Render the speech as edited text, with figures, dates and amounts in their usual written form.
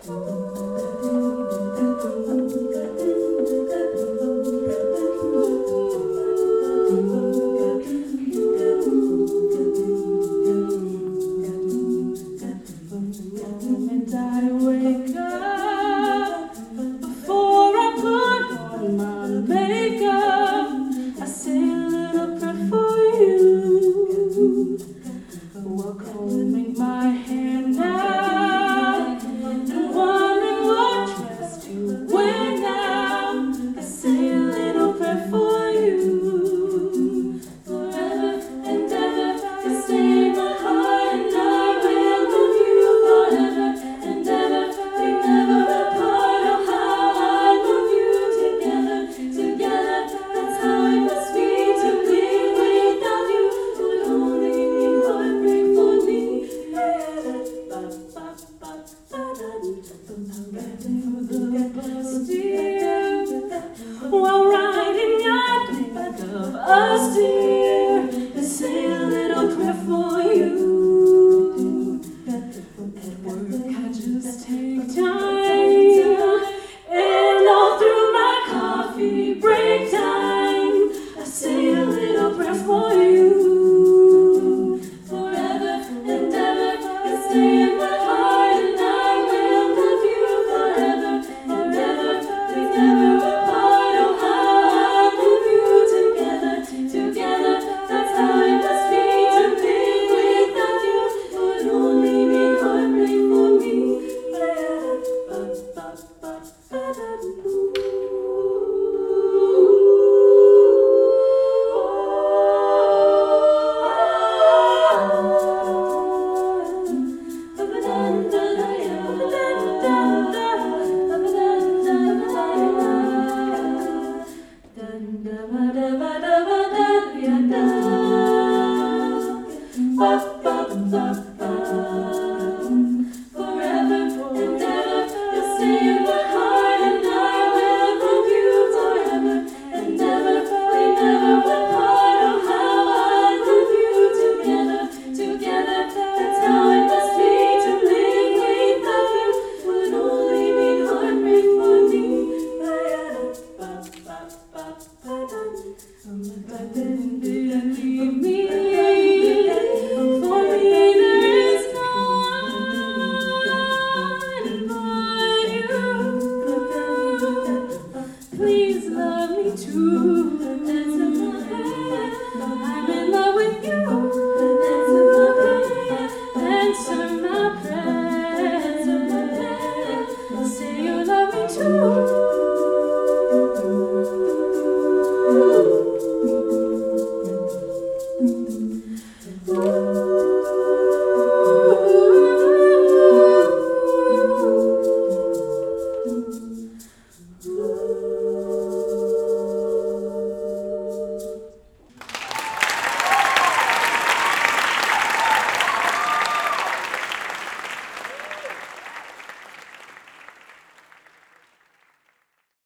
While riding your think of us, dear, and say a little prayer for you. At work I just take time, and all through my coffee break time, I say a little prayer for you. Forever and ever, and stay